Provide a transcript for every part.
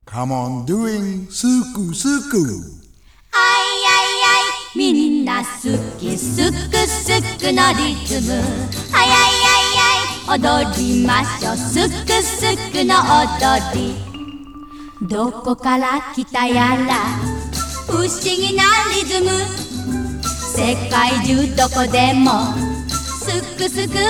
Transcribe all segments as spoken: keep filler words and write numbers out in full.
Come on doing すくすく。 あいあいあいみんな好きすくすくのリズム。あいあいあいあい踊りましょうすくすくの踊り。どこから来たやら不思議なリズム。世界中どこでもすくすくばやり。あいあい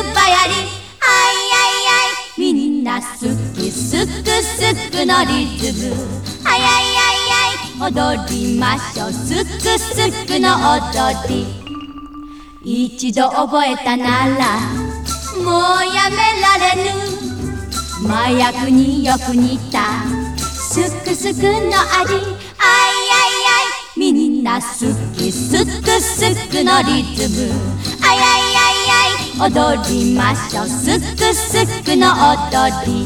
あいみんな好きすくすくのリズム。あいあいあいあい踊りましょうすくすくの踊り。一度覚えたならもうやめられぬ。麻薬によく似たすくすくの味。あいあいあいみんな好きすくすくのリズム。あいあいあいあい踊りましょうすくすくの踊り。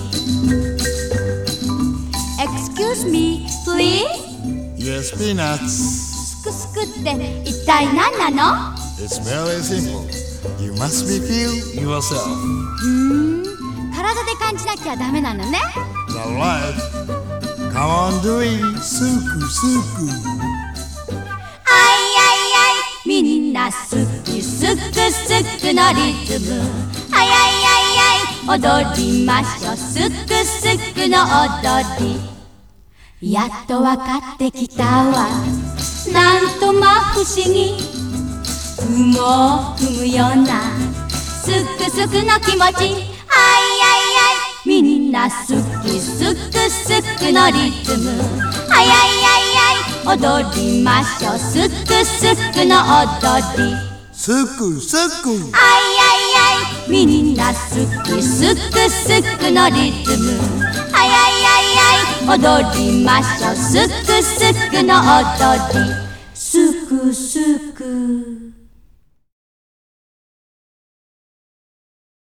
Excuse me, please? Yes, peanuts. すくすくって一体何なの？ It's very simple. You must be feel yourself. うーん、体で感じなきゃダメなのね。 That's right. Come on doing すくすく。 あいあいあいみんな好きすくすくのリズム。あいあいあいあい踊りましょうすくすくの踊り。やっとわかってきたわなんとま不思議。雲を踏むようなすくすくの気持ち。あいあいあいみんな好きすくすくのリズム。あいあいあいあい踊りましょうすくすくの踊り。 すくすく。 あいあいあいみんな好きすくすくのリズム。あいあいあいあい踊りましょうすくすくの踊り。すくすく。